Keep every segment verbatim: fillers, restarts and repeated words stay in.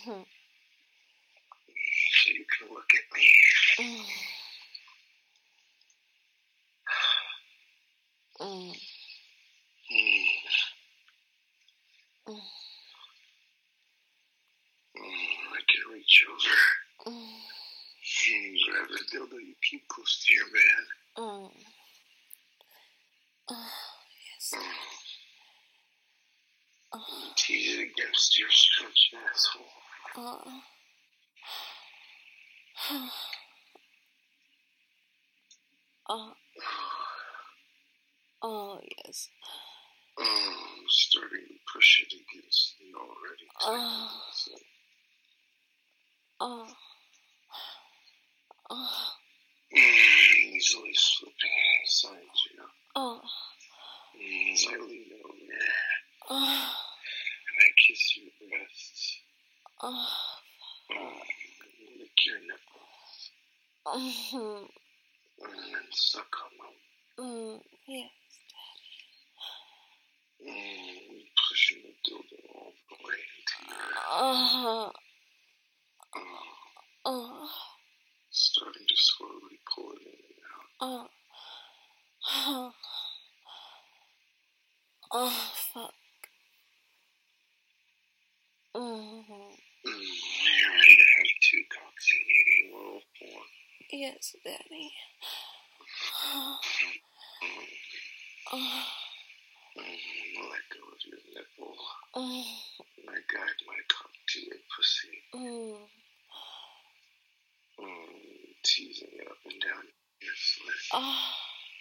So you can look at me. Mm. Mm. Mm. Mm. Mm. I can reach over. Mm. Mm. Grab the dildo you keep close to your man. Mm. Oh, yes. Mm. Oh. Tease it against your stretched asshole. Oh. Oh. Oh, yes. Oh, I'm starting to push it against the already tight Oh. muscle. Oh. Oh. Mm, easily slipping inside you. Oh. Mm, I lean over Oh. and I kiss your breasts. Oh. Mm, lick your nipples. Mm. And then suck on them. Mm. Yes. Mm, pushing the dildo all the way into your ass. Oh. Mm, Oh. starting to slowly pull it in and out. Oh. Oh. Oh, fuck. Mm-hmm. Mm, you're ready to have two cocks in you, little one. Yes, Daddy. Mm, Oh. mm, let go of your nipple. Mm. I guide my cock to your pussy. Mm. Mm, teasing it up and down your slit. Oh.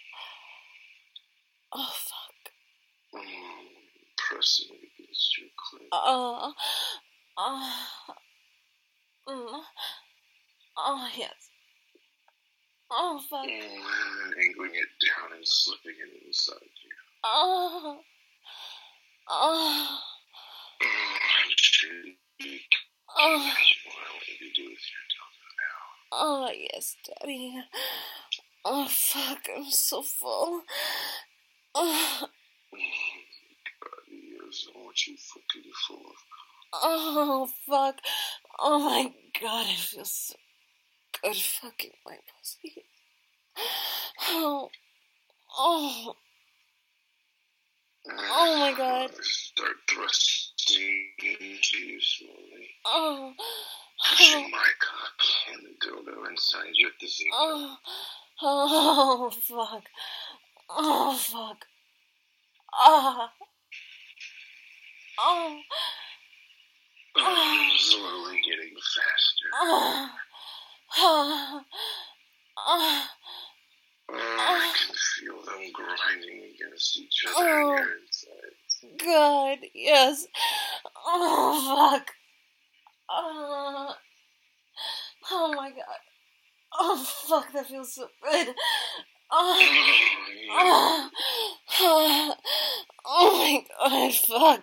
Oh, fuck. Mm, pressing it against your clit. Oh. Oh. Mm. Oh, yes. Oh, fuck. Mm, and angling it down and slipping it inside you. Oh. Oh. Mm, I'm shooting. Oh. What do you do with your dildo now? Oh, yes, Daddy. Oh, fuck. I'm so full. Oh. God, yes, I want you fucking full of. Oh, fuck. Oh, my God. It feels so good fucking my pussy. Oh. Oh. Oh, my God. Start thrusting into you slowly. Oh. Pushing Oh. my cock and the dildo inside you at the same time. Oh. Oh, fuck. Oh, fuck. Ah. Oh. Oh, slowly getting faster. Oh. Oh. Oh. Oh, I can feel them grinding against each other Oh. in your insides. God, yes. Oh, fuck. Oh. Oh, my God. Oh, fuck, that feels so good. Oh. Oh. Oh. Oh, my God, fuck.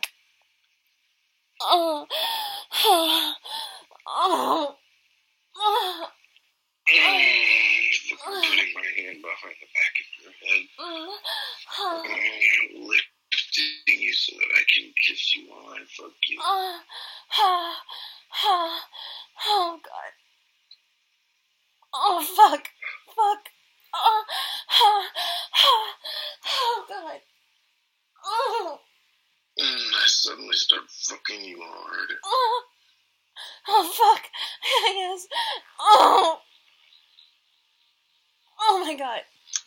Oh. Oh. Oh. Oh. Mm, putting my hand behind the back of your head. Oh. Mm, lifting you so that I can kiss you while I fuck you. Oh. Oh. Oh. Oh, God. Oh, fuck. Fuck. Oh. Oh. Oh. Oh, God. Oh. Mm, I suddenly start fucking you hard. Oh. Oh, fuck. Yes. Oh. Oh, my God.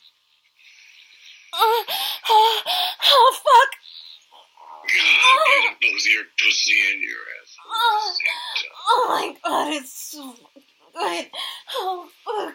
Oh. Oh. Oh, fuck. God, getting both your pussy and your ass at Oh. the same time. Oh, my God. It's so good. Oh, fuck.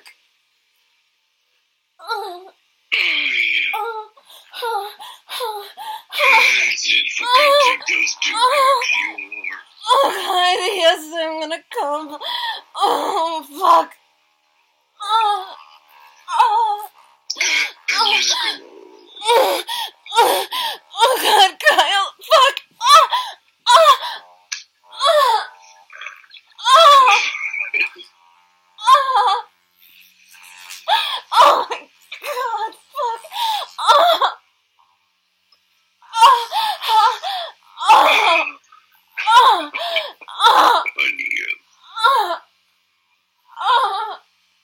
Oh. Oh, yeah. Oh. Oh. Oh. That's it. Fucking take those two cocks, you whore. Oh, God, yes, I'm gonna come. Oh, fuck. Oh, oh, And just go. oh, oh, oh, God, Kyle, fuck. Oh, oh, oh, oh, oh, oh, my God, fuck. Oh, oh, oh, oh, oh, Honey, Ah! Ah!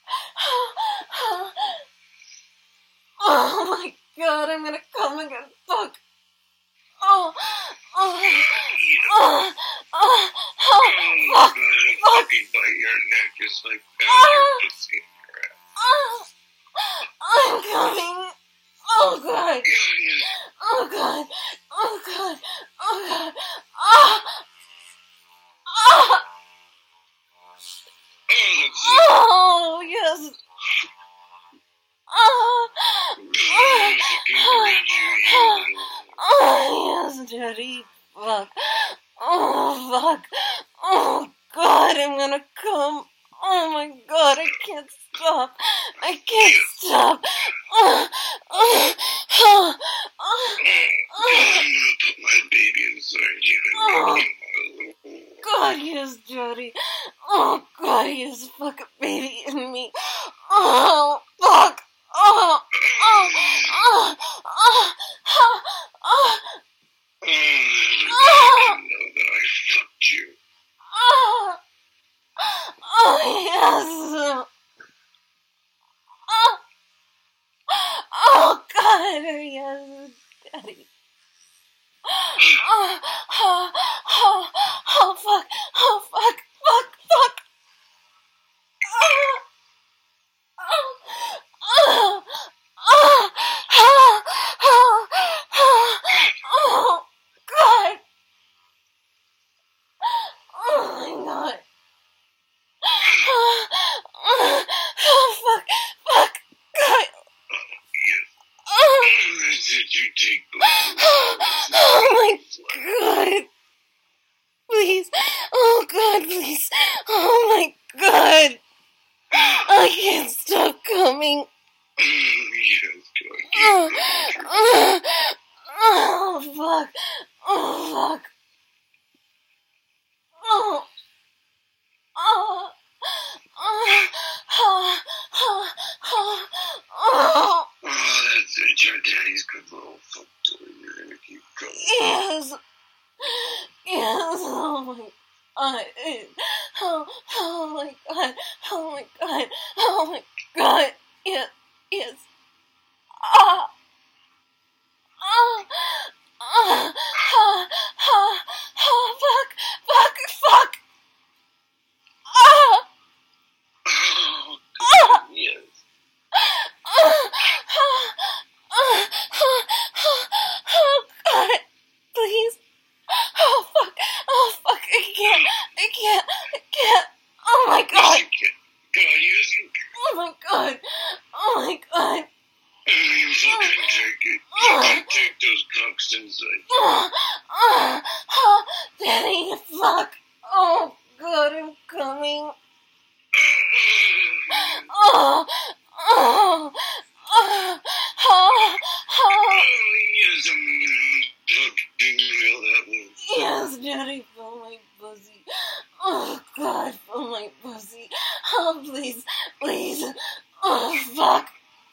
Oh my god, I'm gonna come again. Fuck. Oh, oh, oh, oh, oh, fuck, fuck. By your neck is like Ah! your pussy in your ass. Oh, I'm coming. Oh god. Oh god. Oh god. Oh god. Ah! Ah! Oh, yes. Oh, oh, oh, oh, yes, Daddy. Fuck. Oh, fuck. Oh, God, I'm gonna come. Oh, my God, I can't stop. I can't stop. Oh, oh, oh, oh, I'm gonna put my baby inside you and make you my little. God, yes, Daddy. Oh, God, yes, fuck a baby in me. Oh, fuck. Oh, oh, oh, oh, oh, oh, Oh, everybody can know that I fucked you. oh, oh, yes. Oh, oh, God, yes, Daddy. Oh, oh, oh, oh, fuck, oh, fuck, fuck, fuck. Oh, oh, oh, oh, oh, oh, oh, oh, God. Oh, my God. Oh, oh, oh, fuck, fuck, God. Oh, Did you take both? oh, my God. Please. Oh, God, please. Oh, my God. I can't stop coming. Yes, go Oh, ahead. oh, oh, fuck. Oh, fuck. Oh, oh, oh, oh, oh, oh, oh. Oh, that's it. Your daddy's good little fuck toy. You're gonna keep going. Yes. Yes. Oh, my God. Oh, oh, my God. Oh, my God. Oh, my God. Yes. Yes. Ah. Oh, oh, oh, oh, oh, fuck, fuck, fuck. Oh, Oh, oh, yes. oh, oh, oh, oh, oh, oh, God, please. Oh, fuck, oh, fuck, I can't, I can't, I can't. Oh, my God. Yes, you can. God, yes, you can. Oh, my God. Oh, my God. You fucking take it. You can take those cocks inside you. Oh, oh, oh, Daddy, fuck. Oh, God, I'm coming. Oh, oh, oh, oh, oh. Yes, I'm gonna fucking feel that one. Yes, Daddy, fill my pussy. Oh, God, fill my pussy. Oh, please, please. Oh, fuck.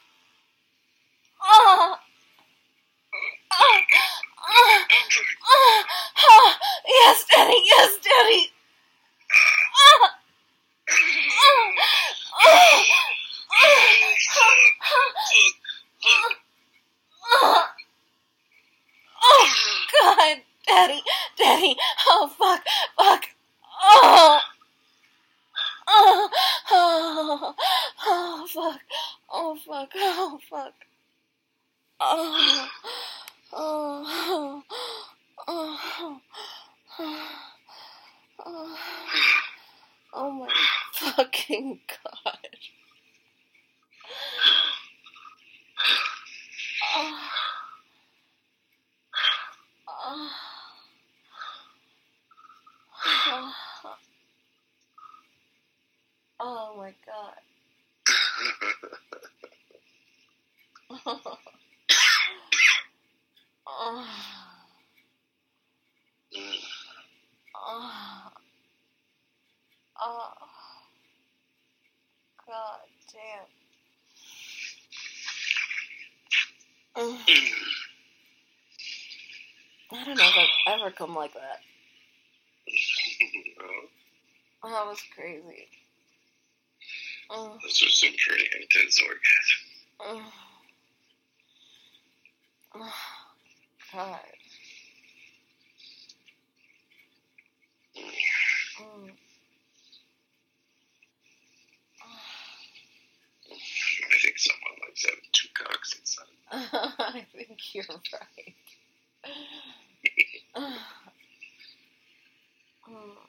Oh, oh, oh, oh, oh. Yes, Daddy, yes, Daddy. Oh, oh, oh, oh, oh, oh, God, Daddy, Daddy, oh, fuck, fuck, oh, oh, oh, oh, fuck, oh, fuck, oh, fuck, oh, oh, oh, oh, oh, my fucking God. Oh, oh, oh, oh my God. Oh, oh, oh, oh, God damn. Mm. I don't know if I've ever come like that. That was crazy. Oh. Those are some pretty intense orgasms. Oh. Oh. God. Mm. I think someone likes having two cocks inside. I think you're right. Oh.